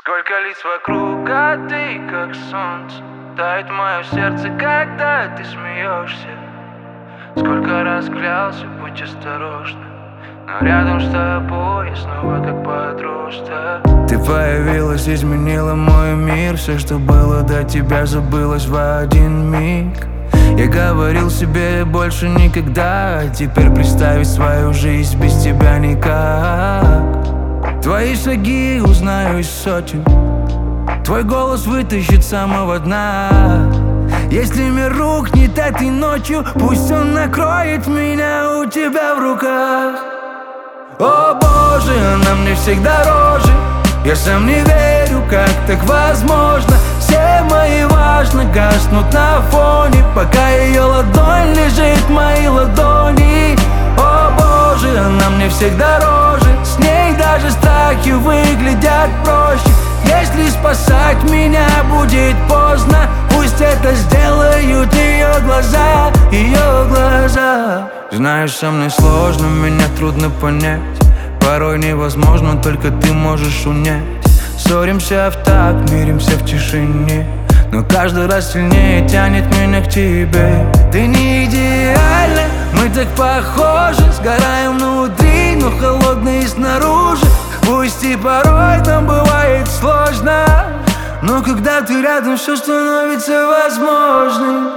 Сколько лиц вокруг, а ты как солнце. Тает мое сердце, когда ты смеешься. Сколько раз клялся, будь осторожна, но рядом с тобой я снова как подросток. Ты появилась, изменила мой мир. Все, что было до тебя, забылось в один миг. Я говорил себе больше никогда, а теперь представить свою жизнь без тебя никак. Твои шаги узнаю из сотен, твой голос вытащит с самого дна. Если мир рухнет этой ночью, пусть он накроет меня у тебя в руках. О боже, она мне всегда дороже. Я сам не верю, как так возможно. Все мои важно гаснут на фоне, пока ее ладонь лежит в моей ладони. О боже, она мне всегда дороже. С ней даже страхи выглядят проще. Если спасать меня будет поздно, пусть это сделают ее глаза, ее глаза. Знаешь, со мной сложно, меня трудно понять. Порой невозможно, только ты можешь унять. Ссоримся в такт, миримся в тишине, но каждый раз сильнее тянет меня к тебе. Ты не идеальна, мы так похожи. Сгораем внутри, но холодные снаружи. Пусть и порой нам бывает сложно, но когда ты рядом, все становится возможным.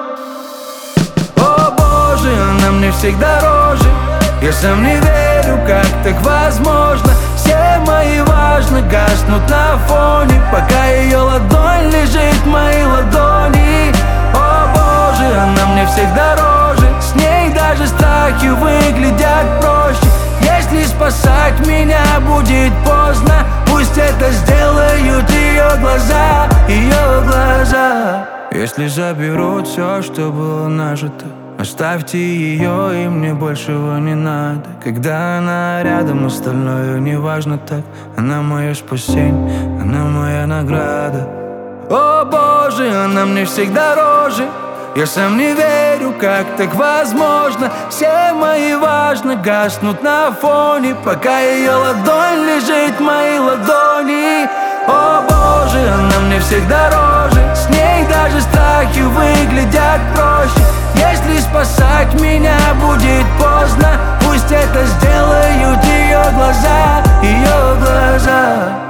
О боже, она мне всегда дороже. Я сам не верю, как так возможно. Все мои важно гаснут на фоне, пока ее ладонь лежит в моей ладони. О боже, она мне всегда дороже. С ней даже страхи выглядят проще. Если спасать меня будет поздно, пусть это сделают ее глаза, ее глаза. Если заберут все, что было нажито, оставьте ее, и мне большего не надо. Когда она рядом, остальное не важно так. Она мое спасение, она моя награда. О боже, она мне всегда дороже. Я сам не верю, как так возможно. Все мои важно гаснут на фоне, пока ее ладонь лежит в моей ладони. О боже, она мне всегда дороже. С ней даже страхи выглядят проще. Если спасать меня будет поздно, пусть это сделают ее глаза, ее глаза.